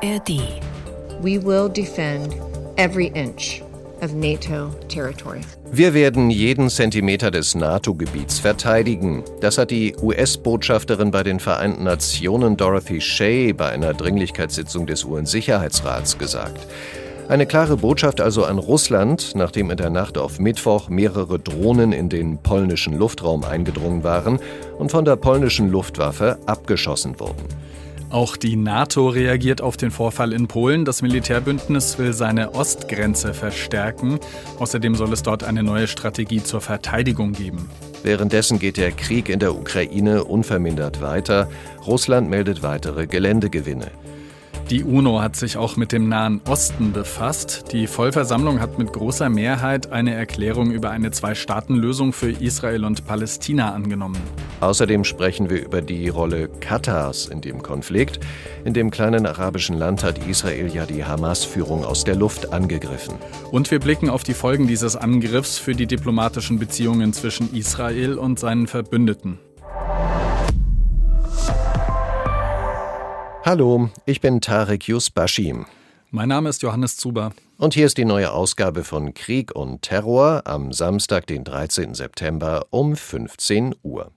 ARD. We will defend every inch of NATO territory. Wir werden jeden Zentimeter des NATO-Gebiets verteidigen. Das hat die US-Botschafterin bei den Vereinten Nationen Dorothy Shea bei einer Dringlichkeitssitzung des UN-Sicherheitsrats gesagt. Eine klare Botschaft also an Russland, nachdem in der Nacht auf Mittwoch mehrere Drohnen in den polnischen Luftraum eingedrungen waren und von der polnischen Luftwaffe abgeschossen wurden. Auch die NATO reagiert auf den Vorfall in Polen. Das Militärbündnis will seine Ostgrenze verstärken. Außerdem soll es dort eine neue Strategie zur Verteidigung geben. Währenddessen geht der Krieg in der Ukraine unvermindert weiter. Russland meldet weitere Geländegewinne. Die UNO hat sich auch mit dem Nahen Osten befasst. Die Vollversammlung hat mit großer Mehrheit eine Erklärung über eine Zwei-Staaten-Lösung für Israel und Palästina angenommen. Außerdem sprechen wir über die Rolle Katars in dem Konflikt. In dem kleinen arabischen Land hat Israel ja die Hamas-Führung aus der Luft angegriffen. Und wir blicken auf die Folgen dieses Angriffs für die diplomatischen Beziehungen zwischen Israel und seinen Verbündeten. Hallo, ich bin Tarek Yusbashi. Mein Name ist Johannes Zuber. Und hier ist die neue Ausgabe von Krieg und Terror am Samstag, den 13. September um 15 Uhr.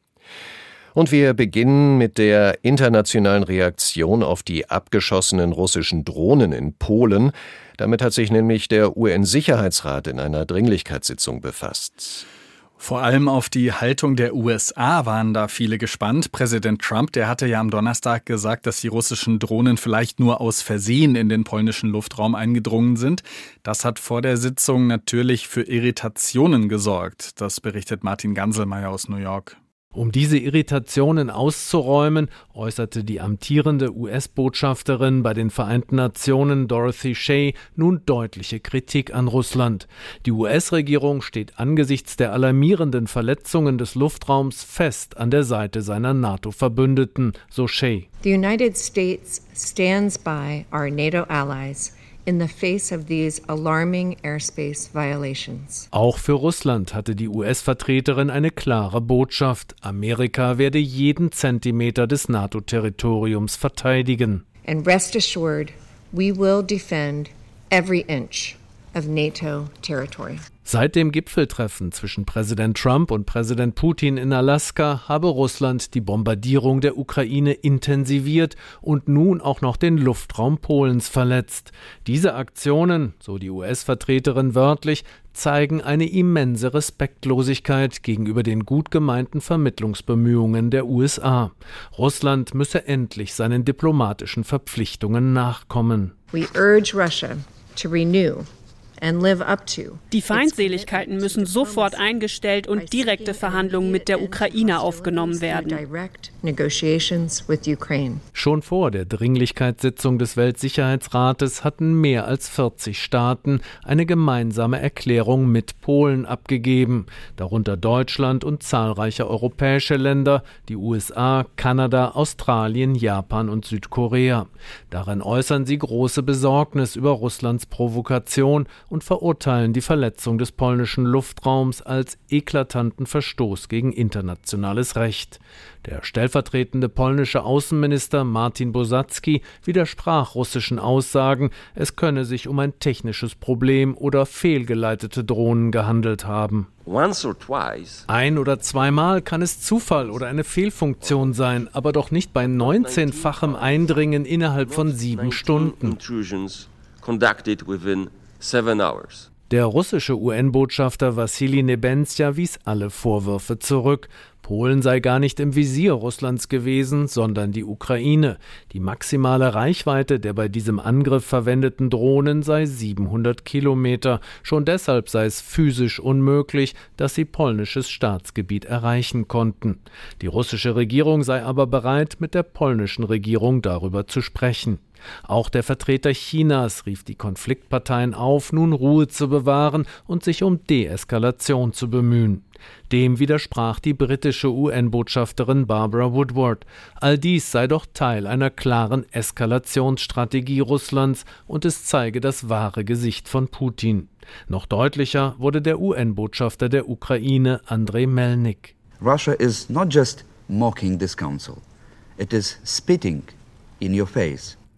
Und wir beginnen mit der internationalen Reaktion auf die abgeschossenen russischen Drohnen in Polen. Damit hat sich nämlich der UN-Sicherheitsrat in einer Dringlichkeitssitzung befasst. Vor allem auf die Haltung der USA waren da viele gespannt. Präsident Trump, der hatte ja am Donnerstag gesagt, dass die russischen Drohnen vielleicht nur aus Versehen in den polnischen Luftraum eingedrungen sind. Das hat vor der Sitzung natürlich für Irritationen gesorgt. Das berichtet Martin Ganselmeier aus New York. Um diese Irritationen auszuräumen, äußerte die amtierende US-Botschafterin bei den Vereinten Nationen Dorothy Shea nun deutliche Kritik an Russland. Die US-Regierung steht angesichts der alarmierenden Verletzungen des Luftraums fest an der Seite seiner NATO-Verbündeten, so Shea. The United States stands by our NATO allies in the face of these alarming airspace violations. Auch für Russland hatte die US-Vertreterin eine klare Botschaft. Amerika werde jeden Zentimeter des NATO-Territoriums verteidigen. And rest assured, we will defend every inch of NATO territory. Seit dem Gipfeltreffen zwischen Präsident Trump und Präsident Putin in Alaska habe Russland die Bombardierung der Ukraine intensiviert und nun auch noch den Luftraum Polens verletzt. Diese Aktionen, so die US-Vertreterin wörtlich, zeigen eine immense Respektlosigkeit gegenüber den gut gemeinten Vermittlungsbemühungen der USA. Russland müsse endlich seinen diplomatischen Verpflichtungen nachkommen. We urge Russia to renew and live up to. Die Feindseligkeiten müssen sofort eingestellt und direkte Verhandlungen mit der Ukraine aufgenommen werden. Schon vor der Dringlichkeitssitzung des Weltsicherheitsrates hatten mehr als 40 Staaten eine gemeinsame Erklärung mit Polen abgegeben, darunter Deutschland und zahlreiche europäische Länder, die USA, Kanada, Australien, Japan und Südkorea. Darin äußern sie große Besorgnis über Russlands Provokation und verurteilen die Verletzung des polnischen Luftraums als eklatanten Verstoß gegen internationales Recht. Der stellvertretende polnische Außenminister Martin Bosacki widersprach russischen Aussagen, es könne sich um ein technisches Problem oder fehlgeleitete Drohnen gehandelt haben. Ein- oder zweimal kann es Zufall oder eine Fehlfunktion sein, aber doch nicht bei 19-fachem Eindringen innerhalb von 7 Stunden. Der russische UN-Botschafter Wassili Nebenzia wies alle Vorwürfe zurück. Polen sei gar nicht im Visier Russlands gewesen, sondern die Ukraine. Die maximale Reichweite der bei diesem Angriff verwendeten Drohnen sei 700 Kilometer. Schon deshalb sei es physisch unmöglich, dass sie polnisches Staatsgebiet erreichen konnten. Die russische Regierung sei aber bereit, mit der polnischen Regierung darüber zu sprechen. Auch der Vertreter Chinas rief die Konfliktparteien auf, nun Ruhe zu bewahren und sich um Deeskalation zu bemühen. Dem widersprach die britische UN-Botschafterin Barbara Woodward. All dies sei doch Teil einer klaren Eskalationsstrategie Russlands und es zeige das wahre Gesicht von Putin. Noch deutlicher wurde der UN-Botschafter der Ukraine, Andrei Melnik. Russia is not just mocking this council. It is spitting in your face.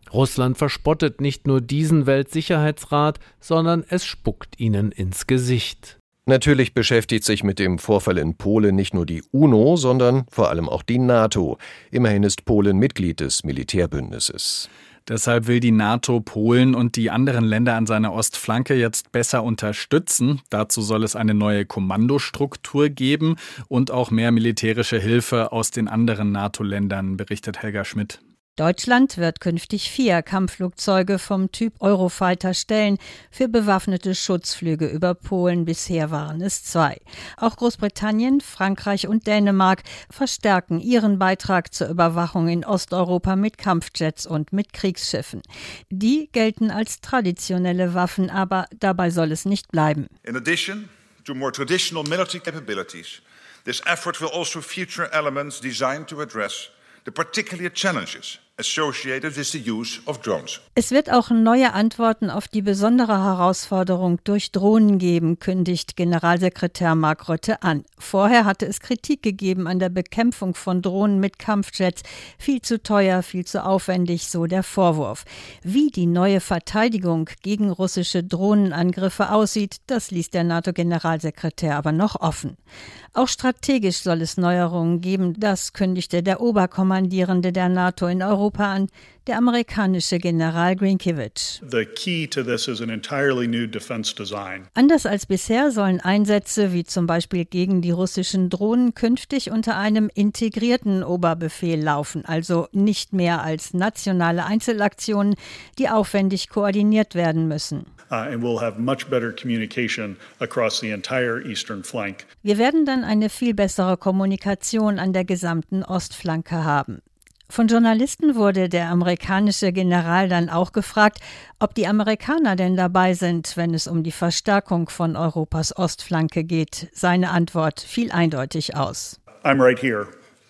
Russland verspottet nicht nur diesen Weltsicherheitsrat, sondern es spuckt ihnen ins Gesicht. Natürlich beschäftigt sich mit dem Vorfall in Polen nicht nur die UNO, sondern vor allem auch die NATO. Immerhin ist Polen Mitglied des Militärbündnisses. Deshalb will die NATO Polen und die anderen Länder an seiner Ostflanke jetzt besser unterstützen. Dazu soll es eine neue Kommandostruktur geben und auch mehr militärische Hilfe aus den anderen NATO-Ländern, berichtet Helga Schmidt. Deutschland wird künftig 4 Kampfflugzeuge vom Typ Eurofighter stellen für bewaffnete Schutzflüge über Polen. Bisher waren es 2. Auch Großbritannien, Frankreich und Dänemark verstärken ihren Beitrag zur Überwachung in Osteuropa mit Kampfjets und mit Kriegsschiffen. Die gelten als traditionelle Waffen, aber dabei soll es nicht bleiben. In addition to more traditional military capabilities, this effort will also feature elements designed to address the particular challenges associated with the use of drones. Es wird auch neue Antworten auf die besondere Herausforderung durch Drohnen geben, kündigt Generalsekretär Mark Rutte an. Vorher hatte es Kritik gegeben an der Bekämpfung von Drohnen mit Kampfjets. Viel zu teuer, viel zu aufwendig, so der Vorwurf. Wie die neue Verteidigung gegen russische Drohnenangriffe aussieht, das ließ der NATO-Generalsekretär aber noch offen. Auch strategisch soll es Neuerungen geben, das kündigte der Oberkommandierende der NATO in Europa an, der amerikanische General Grinkiewicz. The key to this is an entirely new defense design. Anders als bisher sollen Einsätze wie zum Beispiel gegen die russischen Drohnen künftig unter einem integrierten Oberbefehl laufen, also nicht mehr als nationale Einzelaktionen, die aufwendig koordiniert werden müssen. And we'll have much better communication across the entire eastern flank. Wir werden dann eine viel bessere Kommunikation an der gesamten Ostflanke haben. Von Journalisten wurde der amerikanische General dann auch gefragt, ob die Amerikaner denn dabei sind, wenn es um die Verstärkung von Europas Ostflanke geht. Seine Antwort fiel eindeutig aus. I'm right here,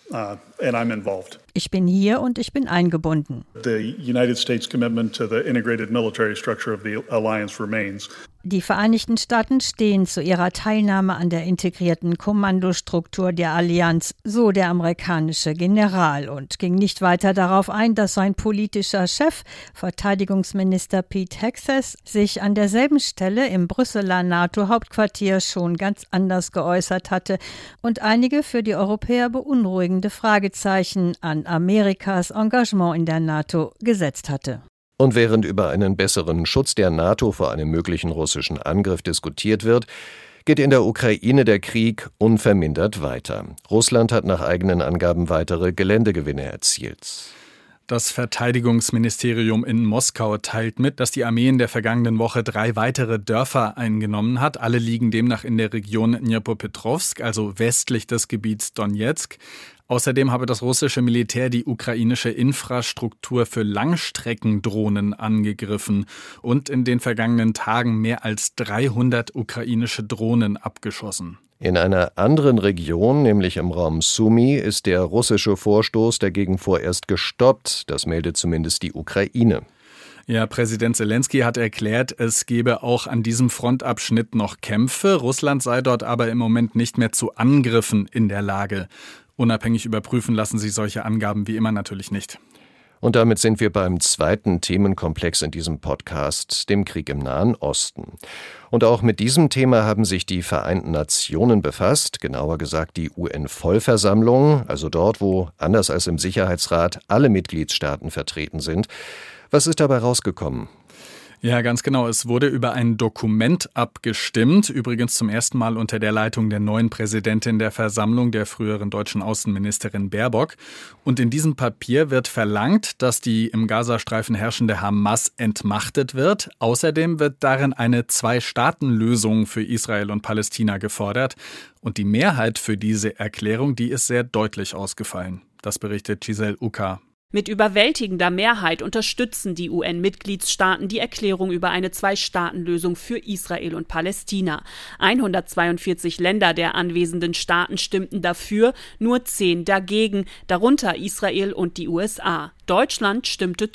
and I'm involved. Ich bin hier und ich bin eingebunden. The United States commitment to the integrated military structure of the alliance remains. Die Vereinigten Staaten stehen zu ihrer Teilnahme an der integrierten Kommandostruktur der Allianz, so der amerikanische General, und ging nicht weiter darauf ein, dass sein politischer Chef, Verteidigungsminister Pete Hegseth, sich an derselben Stelle im Brüsseler NATO-Hauptquartier schon ganz anders geäußert hatte und einige für die Europäer beunruhigende Fragezeichen an Amerikas Engagement in der NATO gesetzt hatte. Und während über einen besseren Schutz der NATO vor einem möglichen russischen Angriff diskutiert wird, geht in der Ukraine der Krieg unvermindert weiter. Russland hat nach eigenen Angaben weitere Geländegewinne erzielt. Das Verteidigungsministerium in Moskau teilt mit, dass die Armee in der vergangenen Woche 3 weitere Dörfer eingenommen hat. Alle liegen demnach in der Region Dnipropetrovsk, also westlich des Gebiets Donezk. Außerdem habe das russische Militär die ukrainische Infrastruktur für Langstreckendrohnen angegriffen und in den vergangenen Tagen mehr als 300 ukrainische Drohnen abgeschossen. In einer anderen Region, nämlich im Raum Sumy, ist der russische Vorstoß dagegen vorerst gestoppt. Das meldet zumindest die Ukraine. Ja, Präsident Selensky hat erklärt, es gebe auch an diesem Frontabschnitt noch Kämpfe. Russland sei dort aber im Moment nicht mehr zu Angriffen in der Lage. Unabhängig überprüfen lassen sich solche Angaben wie immer natürlich nicht. Und damit sind wir beim zweiten Themenkomplex in diesem Podcast, dem Krieg im Nahen Osten. Und auch mit diesem Thema haben sich die Vereinten Nationen befasst, genauer gesagt die UN-Vollversammlung, also dort, wo, anders als im Sicherheitsrat, alle Mitgliedstaaten vertreten sind. Was ist dabei rausgekommen? Ja, ganz genau. Es wurde über ein Dokument abgestimmt, übrigens zum ersten Mal unter der Leitung der neuen Präsidentin der Versammlung, der früheren deutschen Außenministerin Baerbock. Und in diesem Papier wird verlangt, dass die im Gazastreifen herrschende Hamas entmachtet wird. Außerdem wird darin eine 2-Staaten-Lösung für Israel und Palästina gefordert. Und die Mehrheit für diese Erklärung, die ist sehr deutlich ausgefallen. Das berichtet Giselle Uka. Mit überwältigender Mehrheit unterstützen die UN-Mitgliedstaaten die Erklärung über eine 2-Staaten-Lösung für Israel und Palästina. 142 Länder der anwesenden Staaten stimmten dafür, nur 10 dagegen, darunter Israel und die USA. Deutschland stimmte zu.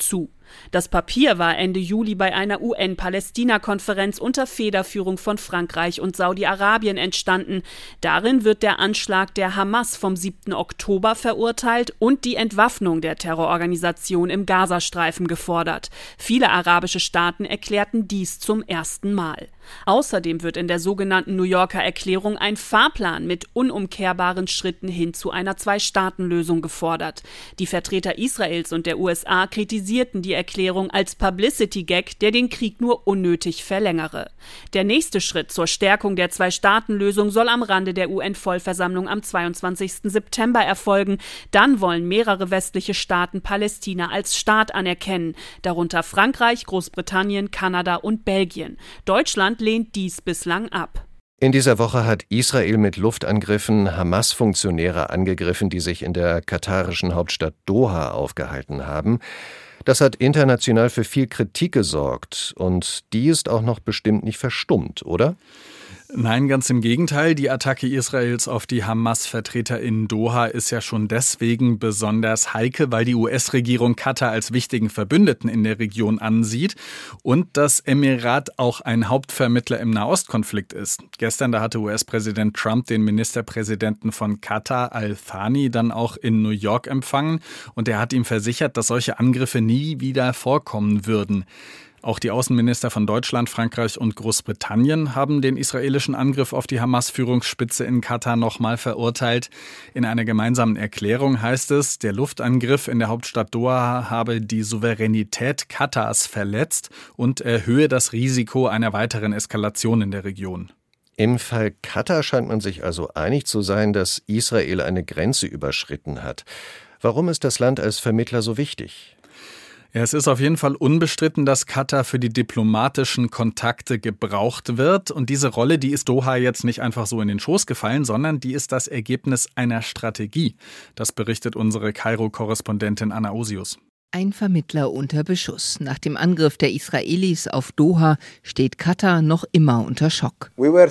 Das Papier war Ende Juli bei einer UN-Palästina-Konferenz unter Federführung von Frankreich und Saudi-Arabien entstanden. Darin wird der Anschlag der Hamas vom 7. Oktober verurteilt und die Entwaffnung der Terrororganisation im Gazastreifen gefordert. Viele arabische Staaten erklärten dies zum ersten Mal. Außerdem wird in der sogenannten New Yorker Erklärung ein Fahrplan mit unumkehrbaren Schritten hin zu einer Zwei-Staaten-Lösung gefordert. Die Vertreter Israels und der USA kritisierten die Erklärung als Publicity-Gag, der den Krieg nur unnötig verlängere. Der nächste Schritt zur Stärkung der Zwei-Staaten-Lösung soll am Rande der UN-Vollversammlung am 22. September erfolgen. Dann wollen mehrere westliche Staaten Palästina als Staat anerkennen, darunter Frankreich, Großbritannien, Kanada und Belgien. Deutschland lehnt dies bislang ab. In dieser Woche hat Israel mit Luftangriffen Hamas-Funktionäre angegriffen, die sich in der katarischen Hauptstadt Doha aufgehalten haben. Das hat international für viel Kritik gesorgt und die ist auch noch bestimmt nicht verstummt, oder? Nein, ganz im Gegenteil. Die Attacke Israels auf die Hamas-Vertreter in Doha ist ja schon deswegen besonders heikel, weil die US-Regierung Katar als wichtigen Verbündeten in der Region ansieht und das Emirat auch ein Hauptvermittler im Nahostkonflikt ist. Gestern, da hatte US-Präsident Trump den Ministerpräsidenten von Katar, Al-Thani, dann auch in New York empfangen und er hat ihm versichert, dass solche Angriffe nie wieder vorkommen würden. Auch die Außenminister von Deutschland, Frankreich und Großbritannien haben den israelischen Angriff auf die Hamas-Führungsspitze in Katar nochmal verurteilt. In einer gemeinsamen Erklärung heißt es, der Luftangriff in der Hauptstadt Doha habe die Souveränität Katars verletzt und erhöhe das Risiko einer weiteren Eskalation in der Region. Im Fall Katar scheint man sich also einig zu sein, dass Israel eine Grenze überschritten hat. Warum ist das Land als Vermittler so wichtig? Ja, es ist auf jeden Fall unbestritten, dass Katar für die diplomatischen Kontakte gebraucht wird. Und diese Rolle, die ist Doha jetzt nicht einfach so in den Schoß gefallen, sondern die ist das Ergebnis einer Strategie. Das berichtet unsere Kairo-Korrespondentin Anna Osius. Ein Vermittler unter Beschuss. Nach dem Angriff der Israelis auf Doha steht Katar noch immer unter Schock. Wir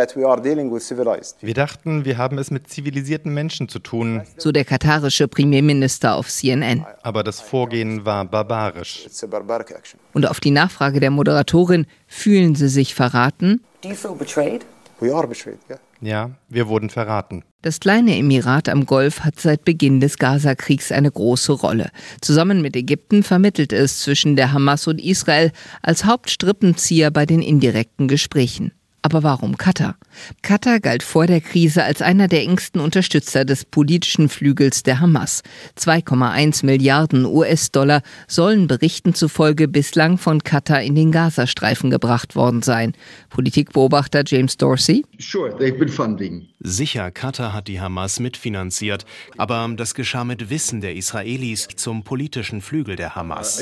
dachten, wir haben es mit zivilisierten Menschen zu tun. So der katarische Premierminister auf CNN. Aber das Vorgehen war barbarisch. Und auf die Nachfrage der Moderatorin, fühlen Sie sich verraten? Do you feel betrayed? We are betrayed, yeah. Ja, wir wurden verraten. Das kleine Emirat am Golf hat seit Beginn des Gaza-Kriegs eine große Rolle. Zusammen mit Ägypten vermittelt es zwischen der Hamas und Israel als Hauptstrippenzieher bei den indirekten Gesprächen. Aber warum Katar? Katar galt vor der Krise als einer der engsten Unterstützer des politischen Flügels der Hamas. 2,1 Milliarden US-Dollar sollen Berichten zufolge bislang von Katar in den Gazastreifen gebracht worden sein. Politikbeobachter James Dorsey. Sicher, Katar hat die Hamas mitfinanziert, aber das geschah mit Wissen der Israelis zum politischen Flügel der Hamas.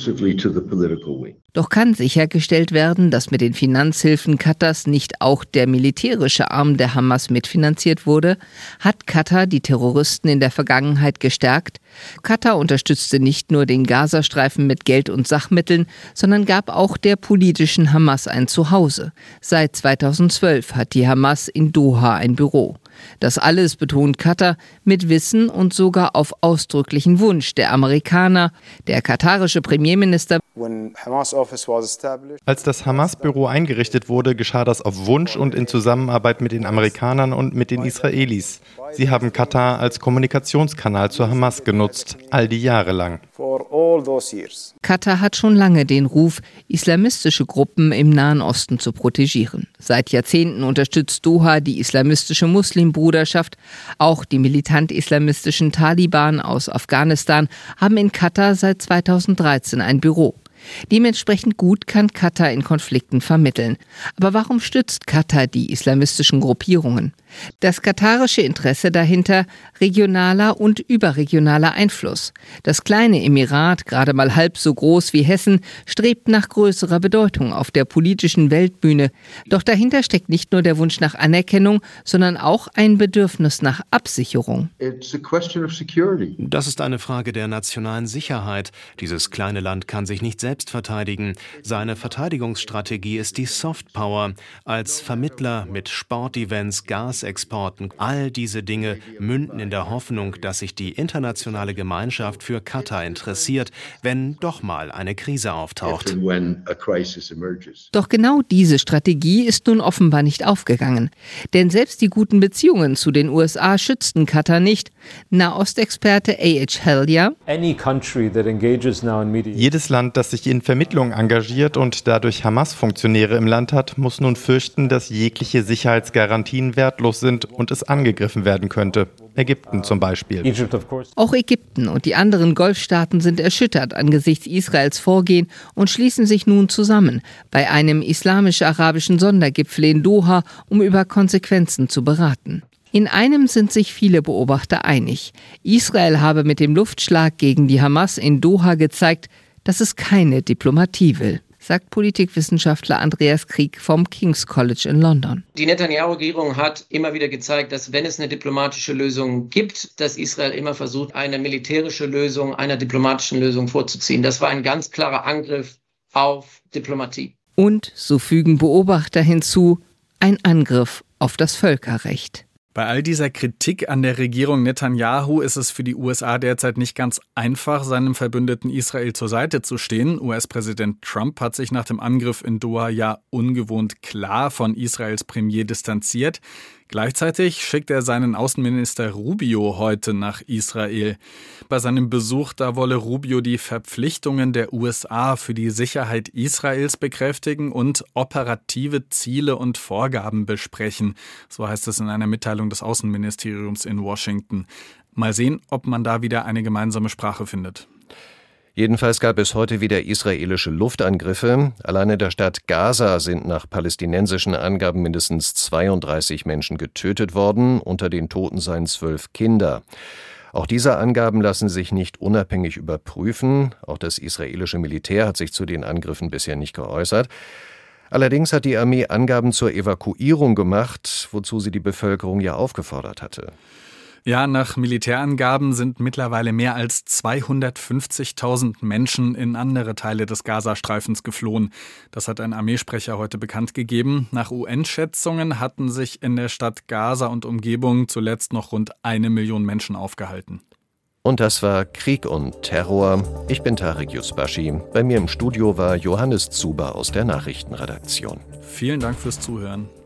Doch kann sichergestellt werden, dass mit den Finanzhilfen Katars nicht auch der militärische Arm der Hamas mitfinanziert wurde? Hat Katar die Terroristen in der Vergangenheit gestärkt? Katar unterstützte nicht nur den Gazastreifen mit Geld und Sachmitteln, sondern gab auch der politischen Hamas ein Zuhause. Seit 2012 hat die Hamas in Doha ein Büro. Das alles, betont Katar, mit Wissen und sogar auf ausdrücklichen Wunsch der Amerikaner. Der katarische Premierminister. Als das Hamas-Büro eingerichtet wurde, geschah das auf Wunsch und in Zusammenarbeit mit den Amerikanern und mit den Israelis. Sie haben Katar als Kommunikationskanal zur Hamas genutzt, all die Jahre lang. Katar hat schon lange den Ruf, islamistische Gruppen im Nahen Osten zu protegieren. Seit Jahrzehnten unterstützt Doha die islamistische Muslimbruderschaft. Auch die militant-islamistischen Taliban aus Afghanistan haben in Katar seit 2013 ein Büro. Dementsprechend gut kann Katar in Konflikten vermitteln. Aber warum stützt Katar die islamistischen Gruppierungen? Das katarische Interesse dahinter, regionaler und überregionaler Einfluss. Das kleine Emirat, gerade mal halb so groß wie Hessen, strebt nach größerer Bedeutung auf der politischen Weltbühne. Doch dahinter steckt nicht nur der Wunsch nach Anerkennung, sondern auch ein Bedürfnis nach Absicherung. Das ist eine Frage der nationalen Sicherheit. Dieses kleine Land kann sich nicht selbst selbst verteidigen. Seine Verteidigungsstrategie ist die Softpower. Als Vermittler mit Sportevents, Gasexporten, all diese Dinge münden in der Hoffnung, dass sich die internationale Gemeinschaft für Katar interessiert, wenn doch mal eine Krise auftaucht. Doch genau diese Strategie ist nun offenbar nicht aufgegangen. Denn selbst die guten Beziehungen zu den USA schützten Katar nicht. Nahostexperte A.H. Hellier: Jedes Land, das sich in Vermittlungen engagiert und dadurch Hamas-Funktionäre im Land hat, muss nun fürchten, dass jegliche Sicherheitsgarantien wertlos sind und es angegriffen werden könnte. Ägypten zum Beispiel. Auch Ägypten und die anderen Golfstaaten sind erschüttert angesichts Israels Vorgehen und schließen sich nun zusammen bei einem islamisch-arabischen Sondergipfel in Doha, um über Konsequenzen zu beraten. In einem sind sich viele Beobachter einig. Israel habe mit dem Luftschlag gegen die Hamas in Doha gezeigt, dass es keine Diplomatie will, sagt Politikwissenschaftler Andreas Krieg vom King's College in London. Die Netanyahu-Regierung hat immer wieder gezeigt, dass wenn es eine diplomatische Lösung gibt, dass Israel immer versucht, eine militärische Lösung einer diplomatischen Lösung vorzuziehen. Das war ein ganz klarer Angriff auf Diplomatie. Und, so fügen Beobachter hinzu, ein Angriff auf das Völkerrecht. Bei all dieser Kritik an der Regierung Netanyahu ist es für die USA derzeit nicht ganz einfach, seinem Verbündeten Israel zur Seite zu stehen. US-Präsident Trump hat sich nach dem Angriff in Doha ja ungewohnt klar von Israels Premier distanziert. Gleichzeitig schickt er seinen Außenminister Rubio heute nach Israel. Bei seinem Besuch, da wolle Rubio die Verpflichtungen der USA für die Sicherheit Israels bekräftigen und operative Ziele und Vorgaben besprechen. So heißt es in einer Mitteilung des Außenministeriums in Washington. Mal sehen, ob man da wieder eine gemeinsame Sprache findet. Jedenfalls gab es heute wieder israelische Luftangriffe. Allein in der Stadt Gaza sind nach palästinensischen Angaben mindestens 32 Menschen getötet worden. Unter den Toten seien 12 Kinder. Auch diese Angaben lassen sich nicht unabhängig überprüfen. Auch das israelische Militär hat sich zu den Angriffen bisher nicht geäußert. Allerdings hat die Armee Angaben zur Evakuierung gemacht, wozu sie die Bevölkerung ja aufgefordert hatte. Ja, nach Militärangaben sind mittlerweile mehr als 250.000 Menschen in andere Teile des Gazastreifens geflohen. Das hat ein Armeesprecher heute bekannt gegeben. Nach UN-Schätzungen hatten sich in der Stadt Gaza und Umgebung zuletzt noch rund 1 Million Menschen aufgehalten. Und das war Krieg und Terror. Ich bin Tarek Yusbashi. Bei mir im Studio war Johannes Zuber aus der Nachrichtenredaktion. Vielen Dank fürs Zuhören.